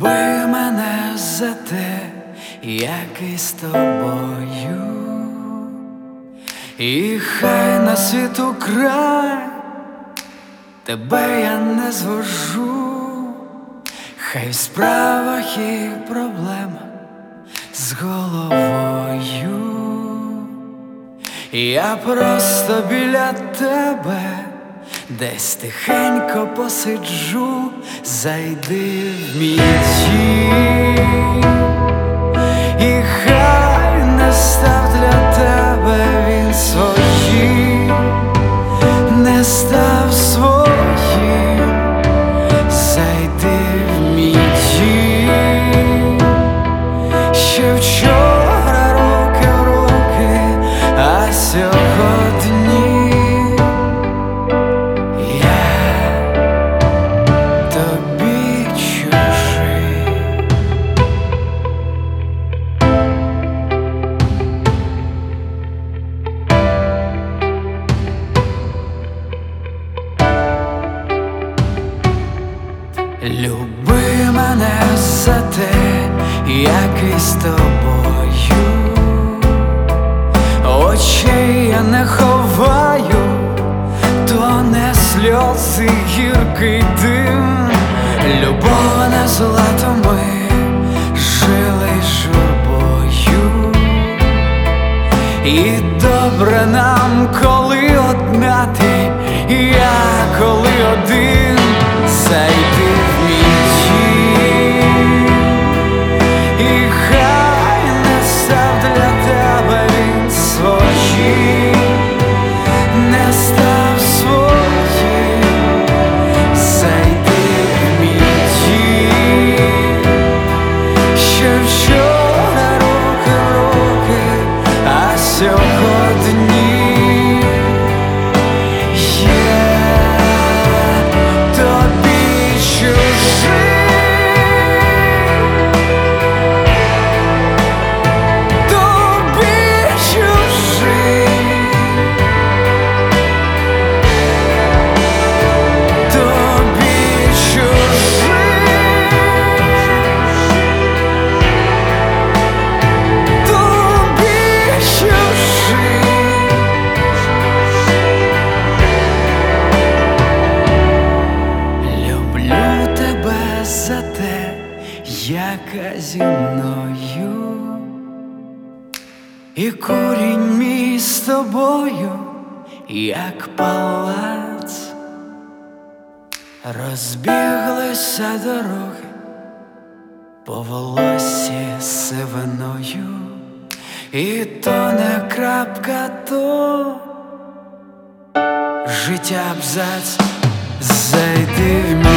Люби мене за те, який з тобою, і хай на світу край тебе я не звожу, хай в справах і проблемах з головою. Я просто біля тебе десь тихенько посиджу, зайди в мій дім, і хай не став для тебе він своїм, не став своїм, зайди в мій дім. Ще вчора руки в руки, а сьогодні люби мене за те, який з тобою, очей я не ховаю, то не сльози, гіркий дим. Любов не злато, ми жили журбою, і добре нам, коли одна ти, я коли один. Зайди в мій дім, і хай не став для тебе він своїм, не став своїм, зайди в мій дім. Ще вчора руки в руки, а сьогодні за те, яка зі мною, і курінь мій з тобою, як палац. Розбіглися дороги по волоссі сивиною, і то не крапка, то життя абзац. Зайди в мій